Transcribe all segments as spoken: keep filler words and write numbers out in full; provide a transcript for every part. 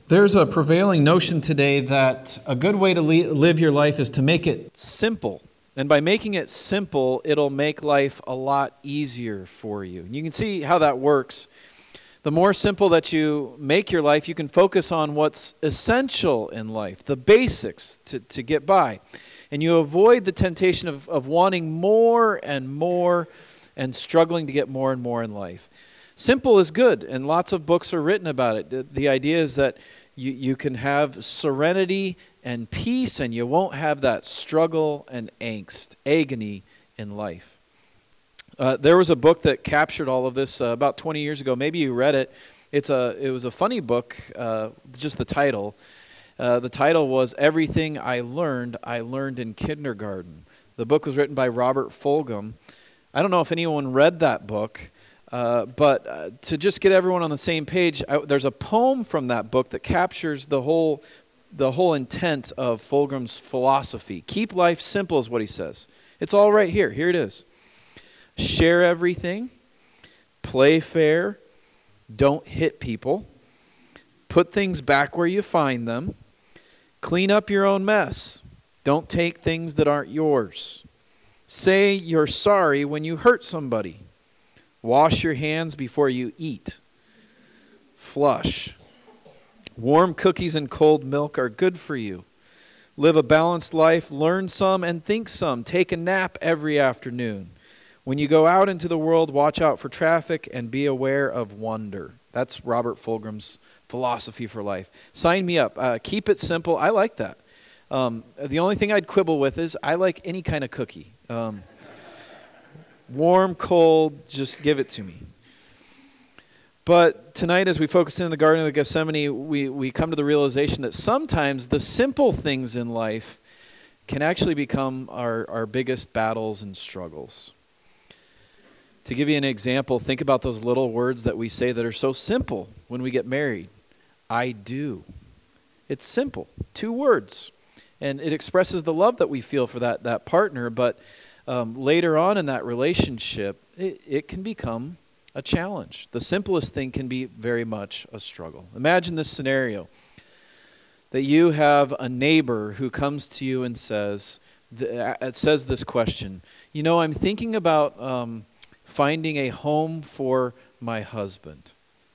There's a prevailing notion today that a good way to le- live your life is to make it simple. And by making it simple, it'll make life a lot easier for you. And you can see how that works. The more simple that you make your life, you can focus on what's essential in life, the basics to, to get by. And you avoid the temptation of, of wanting more and more and struggling to get more and more in life. Simple is good, and lots of books are written about it. The, the idea is that you, you can have serenity and peace, and you won't have that struggle and angst, agony in life. Uh, there was a book that captured all of this uh, about twenty years ago. Maybe you read it. It's a. It was a funny book, uh, just the title. Uh, the title was Everything I Learned, I Learned in Kindergarten. The book was written by Robert Fulghum. I don't know if anyone read that book. Uh, but uh, to just get everyone on the same page, I, there's a poem from that book that captures the whole the whole intent of Fulgham's philosophy. Keep life simple is what he says. It's all right here. Here it is. Share everything. Play fair. Don't hit people. Put things back where you find them. Clean up your own mess. Don't take things that aren't yours. Say you're sorry when you hurt somebody. Wash your hands before you eat. Flush. Warm cookies and cold milk are good for you. Live a balanced life. Learn some and think some. Take a nap every afternoon. When you go out into the world, watch out for traffic and be aware of wonder. That's Robert Fulgham's philosophy for life. Sign me up. Uh, keep it simple. I like that. Um, the only thing I'd quibble with is I like any kind of cookie. Um Warm, cold, just give it to me. But tonight, as we focus in the Garden of Gethsemane, we, we come to the realization that sometimes the simple things in life can actually become our, our biggest battles and struggles. To give you an example, think about those little words that we say that are so simple when we get married. I do. It's simple, two words. And it expresses the love that we feel for that, that partner, but Um, later on in that relationship, it, it can become a challenge. The simplest thing can be very much a struggle. Imagine this scenario, that you have a neighbor who comes to you and says, th- it says this question, you know, I'm thinking about um, finding a home for my husband.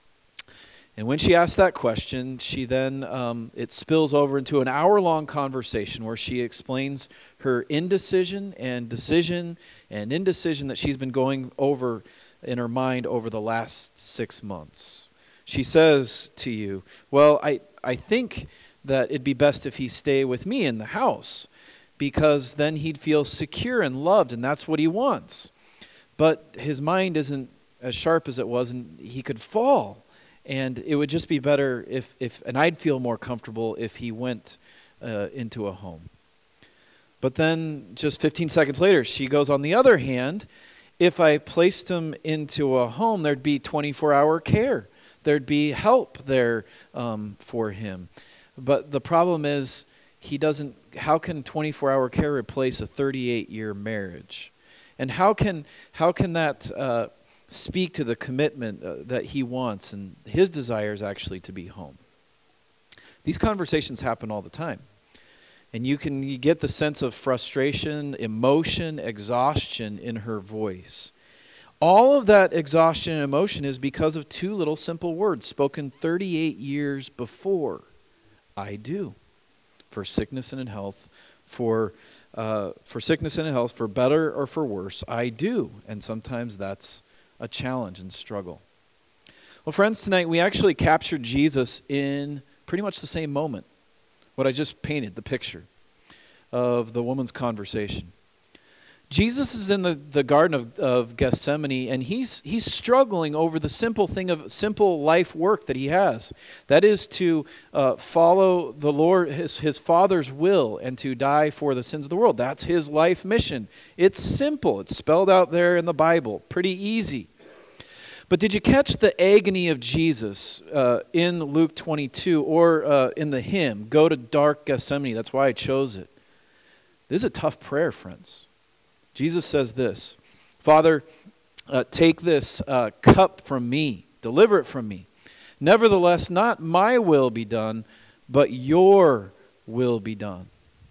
And when she asks that question, she then, um, it spills over into an hour-long conversation where she explains her indecision and decision and indecision that she's been going over in her mind over the last six months. She says to you, well, I, I think that it'd be best if he stay with me in the house because then he'd feel secure and loved, and that's what he wants. But his mind isn't as sharp as it was, and he could fall. And it would just be better if, if and I'd feel more comfortable if he went uh, into a home. But then just fifteen seconds later, she goes, on the other hand, if I placed him into a home, there'd be twenty-four hour care. There'd be help there um, for him. But the problem is, he doesn't, how can twenty-four hour care replace a thirty-eight year marriage? And how can, how can that uh, speak to the commitment uh, that he wants and his desire is actually to be home? These conversations happen all the time. And you can you get the sense of frustration, emotion, exhaustion in her voice. All of that exhaustion and emotion is because of two little simple words spoken thirty-eight years before. I do. For sickness and in health, for uh, for sickness and in health, for better or for worse, I do. And sometimes that's a challenge and struggle. Well, friends, tonight we actually captured Jesus in pretty much the same moment. What I just painted, the picture of the woman's conversation. Jesus is in the, the Garden of, of Gethsemane, and he's he's struggling over the simple thing of simple life work that he has. That is to uh, follow the Lord, his, his Father's will, and to die for the sins of the world. That's his life mission. It's simple. It's spelled out there in the Bible. Pretty easy. But did you catch the agony of Jesus uh, in Luke twenty-two or uh, in the hymn, Go to Dark Gethsemane? That's why I chose it. This is a tough prayer, friends. Jesus says this, Father, uh, take this uh, cup from me, deliver it from me. Nevertheless, not my will be done, but your will be done.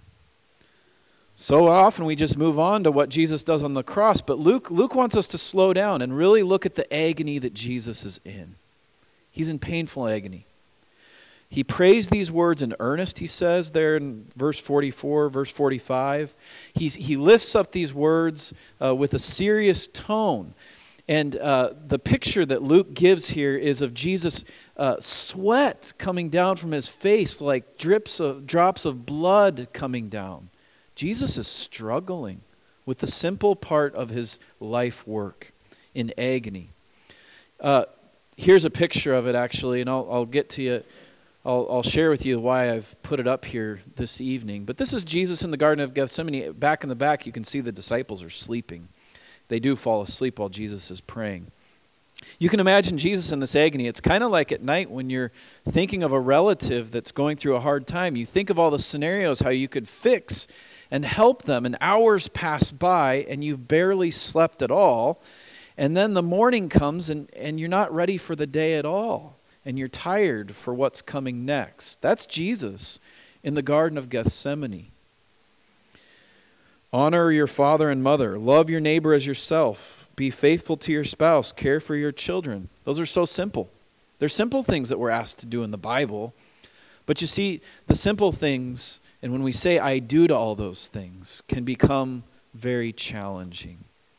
So often we just move on to what Jesus does on the cross, but Luke, Luke wants us to slow down and really look at the agony that Jesus is in. He's in painful agony. He prays these words in earnest, he says there in verse forty-four, verse forty-five. He's, he lifts up these words uh, with a serious tone. And uh, the picture that Luke gives here is of Jesus' uh, sweat coming down from his face like drips of, drops of blood coming down. Jesus is struggling with the simple part of his life work in agony. Uh, here's a picture of it, actually, and I'll, I'll get to you. I'll, I'll share with you why I've put it up here this evening. But this is Jesus in the Garden of Gethsemane. Back in the back, you can see the disciples are sleeping. They do fall asleep while Jesus is praying. You can imagine Jesus in this agony. It's kind of like at night when you're thinking of a relative that's going through a hard time. You think of all the scenarios how you could fix and help them, and hours pass by and you've barely slept at all, and then the morning comes and, and you're not ready for the day at all, and you're tired for what's coming next. That's Jesus in the Garden of Gethsemane. Honor your father and mother. Love your neighbor as yourself. Be faithful to your spouse. Care for your children. Those are so simple. They're simple things that we're asked to do in the Bible. But you see, the simple things, and when we say I do to all those things, can become very challenging.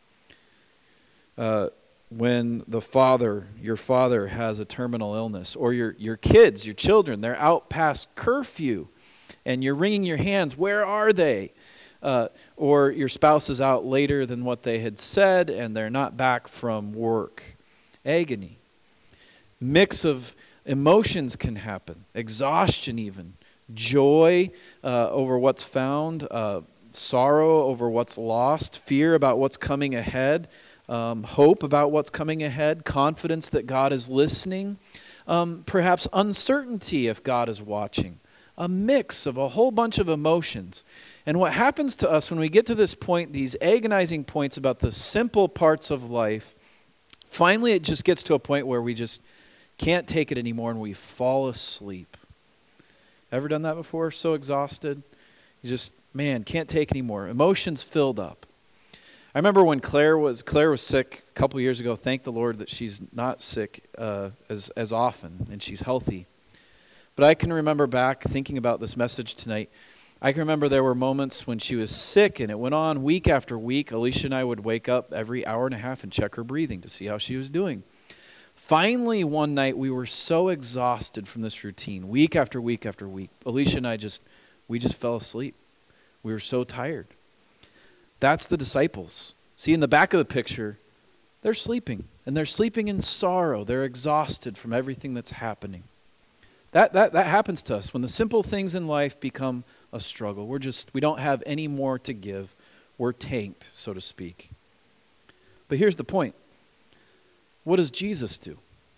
Uh, when the father, your father has a terminal illness, or your, your kids, your children, they're out past curfew, and you're wringing your hands, where are they? Uh, or your spouse is out later than what they had said, and they're not back from work. Agony. Mix of emotions can happen. Exhaustion even. Joy uh, over what's found. Uh, sorrow over what's lost. Fear about what's coming ahead. Um, hope about what's coming ahead. Confidence that God is listening. Um, perhaps uncertainty if God is watching. A mix of a whole bunch of emotions. And what happens to us when we get to this point, these agonizing points about the simple parts of life, finally it just gets to a point where we just can't take it anymore and we fall asleep. Ever done that before? So exhausted? You just, man, can't take anymore. Emotions filled up. I remember when Claire was Claire was sick a couple years ago. Thank the Lord that she's not sick uh, as, as often and she's healthy. But I can remember back thinking about this message tonight. I can remember there were moments when she was sick and it went on week after week. Alicia and I would wake up every hour and a half and check her breathing to see how she was doing. Finally, one night we were so exhausted from this routine, week after week after week. Alicia and I just, we just fell asleep. We were so tired. That's the disciples. See, in the back of the picture, they're sleeping. And they're sleeping in sorrow. They're exhausted from everything that's happening. That, that, that happens to us when the simple things in life become a struggle. We're just, we don't have any more to give. We're tanked, so to speak. But here's the point. What does Jesus do?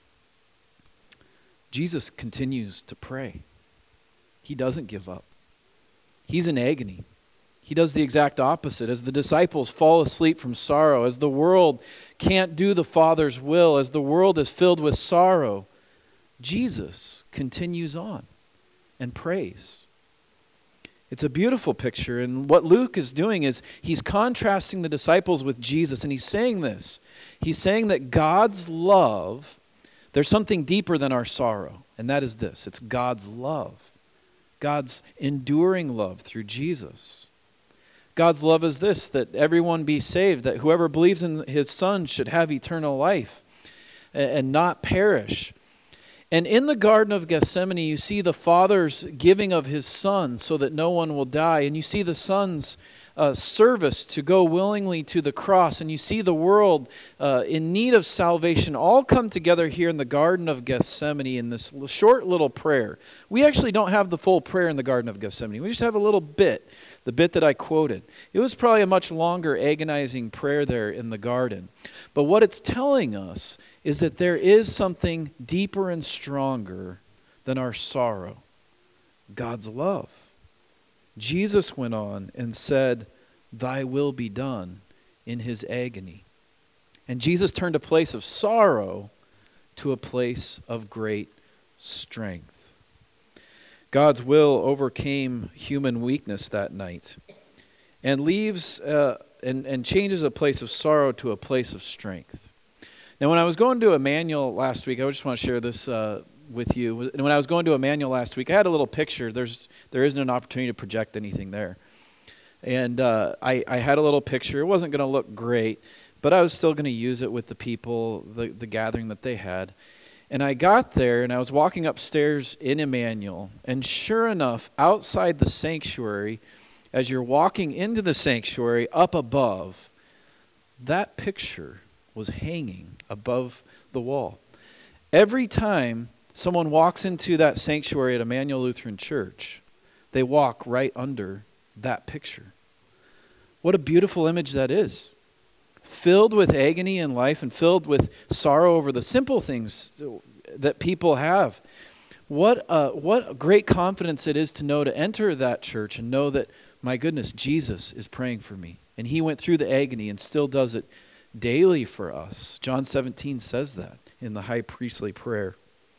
Jesus continues to pray. He doesn't give up. He's in agony. He does the exact opposite. As the disciples fall asleep from sorrow, as the world can't do the Father's will, as the world is filled with sorrow, Jesus continues on and prays. It's a beautiful picture, and what Luke is doing is he's contrasting the disciples with Jesus, and he's saying this. He's saying that God's love, there's something deeper than our sorrow, and that is this. It's God's love. God's enduring love through Jesus. God's love is this, that everyone be saved, that whoever believes in his Son should have eternal life and not perish. And in the Garden of Gethsemane, you see the Father's giving of his Son so that no one will die. And you see the Son's uh, service to go willingly to the cross. And you see the world uh, in need of salvation all come together here in the Garden of Gethsemane in this short little prayer. We actually don't have the full prayer in the Garden of Gethsemane. We just have a little bit, the bit that I quoted. It was probably a much longer agonizing prayer there in the garden. But what it's telling us is that there is something deeper and stronger than our sorrow. God's love. Jesus went on and said, "Thy will be done," in his agony. And Jesus turned a place of sorrow to a place of great strength. God's will overcame human weakness that night and leaves uh, and, and changes a place of sorrow to a place of strength. Now, when I was going to Emmanuel last week, I just want to share this uh, with you. And when I was going to Emmanuel last week, I had a little picture. There's there isn't an opportunity to project anything there. And uh, I, I had a little picture. It wasn't going to look great, but I was still going to use it with the people, the, the gathering that they had. And I got there, and I was walking upstairs in Emmanuel, and sure enough, outside the sanctuary, as you're walking into the sanctuary up above, that picture was hanging above the wall. Every time someone walks into that sanctuary at Emmanuel Lutheran Church, they walk right under that picture. What a beautiful image that is. Filled with agony in life and filled with sorrow over the simple things that people have. What a, what a great confidence it is to know to enter that church and know that, my goodness, Jesus is praying for me. And he went through the agony and still does it daily for us. John seventeen says that in the high priestly prayer.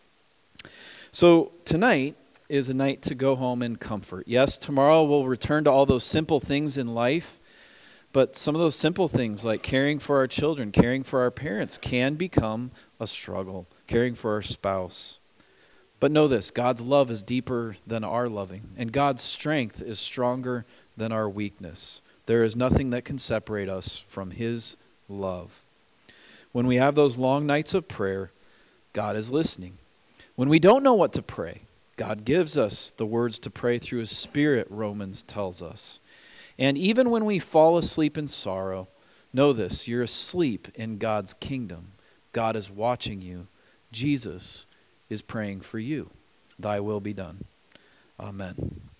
So tonight is a night to go home in comfort. Yes, tomorrow we'll return to all those simple things in life, but some of those simple things like caring for our children, caring for our parents can become a struggle, caring for our spouse. But know this, God's love is deeper than our loving, and God's strength is stronger than our weakness. There is nothing that can separate us from his love. When we have those long nights of prayer, God is listening. When we don't know what to pray, God gives us the words to pray through his Spirit, Romans tells us. And even when we fall asleep in sorrow, know this, you're asleep in God's kingdom. God is watching you. Jesus is praying for you. Thy will be done. Amen.